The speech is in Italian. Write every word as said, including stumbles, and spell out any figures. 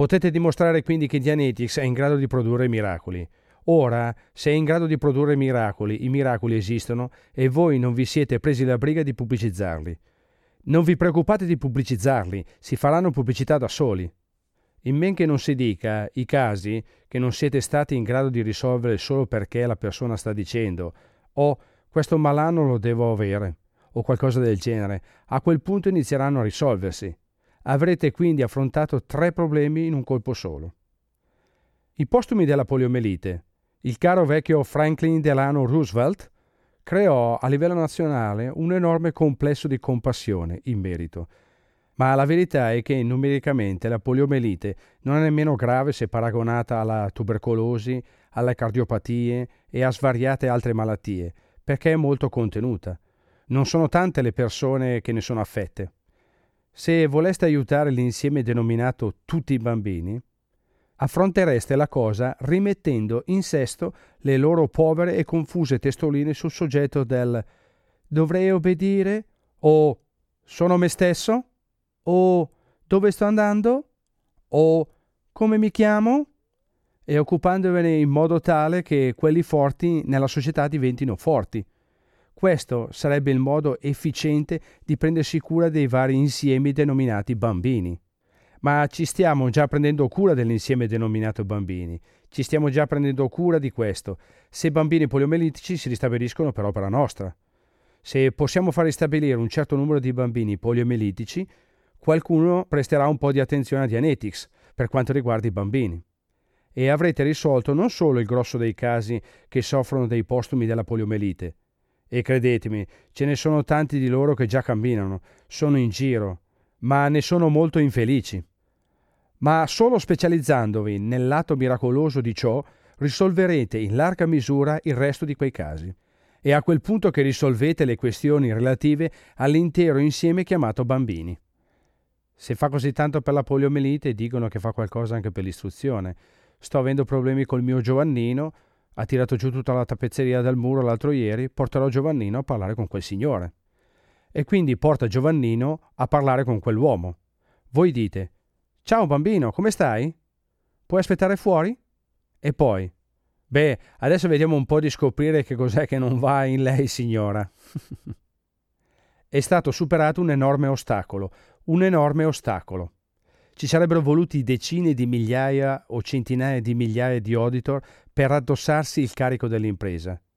Potete dimostrare quindi che Dianetics è in grado di produrre miracoli. Ora, se è in grado di produrre miracoli, i miracoli esistono e voi non vi siete presi la briga di pubblicizzarli. Non vi preoccupate di pubblicizzarli, si faranno pubblicità da soli. In men che non si dica i casi che non siete stati in grado di risolvere solo perché la persona sta dicendo «Oh, questo malanno lo devo avere» o qualcosa del genere, a quel punto inizieranno a risolversi. Avrete quindi affrontato tre problemi in un colpo solo. I postumi della poliomelite. Il caro vecchio Franklin Delano Roosevelt creò a livello nazionale un enorme complesso di compassione in merito. Ma la verità è che numericamente la poliomelite non è nemmeno grave se paragonata alla tubercolosi, alle cardiopatie e a svariate altre malattie, perché è molto contenuta. Non sono tante le persone che ne sono affette. Se voleste aiutare l'insieme denominato tutti i bambini, affrontereste la cosa rimettendo in sesto le loro povere e confuse testoline sul soggetto del «dovrei obbedire?» o «sono me stesso?» o «dove sto andando?» o «come mi chiamo?» e occupandovene in modo tale che quelli forti nella società diventino forti. Questo sarebbe il modo efficiente di prendersi cura dei vari insiemi denominati bambini. Ma ci stiamo già prendendo cura dell'insieme denominato bambini. Ci stiamo già prendendo cura di questo. Se i bambini poliomelitici si ristabiliscono per opera nostra. Se possiamo far ristabilire un certo numero di bambini poliomelitici, qualcuno presterà un po' di attenzione a Dianetics per quanto riguarda i bambini. E avrete risolto non solo il grosso dei casi che soffrono dei postumi della poliomelite. E credetemi, ce ne sono tanti di loro che già camminano, sono in giro, ma ne sono molto infelici. Ma solo specializzandovi nel lato miracoloso di ciò, risolverete in larga misura il resto di quei casi. È a quel punto che risolvete le questioni relative all'intero insieme chiamato bambini. Se fa così tanto per la poliomelite, dicono che fa qualcosa anche per l'istruzione. Sto avendo problemi col mio Giovannino, ha tirato giù tutta la tappezzeria dal muro l'altro ieri, porterò Giovannino a parlare con quel signore. E quindi porta Giovannino a parlare con quell'uomo. Voi dite, ciao bambino, come stai? Puoi aspettare fuori? E poi, beh, adesso vediamo un po' di scoprire che cos'è che non va in lei, signora. È stato superato un enorme ostacolo, un enorme ostacolo. Ci sarebbero voluti decine di migliaia o centinaia di migliaia di auditor per addossarsi il carico dell'impresa.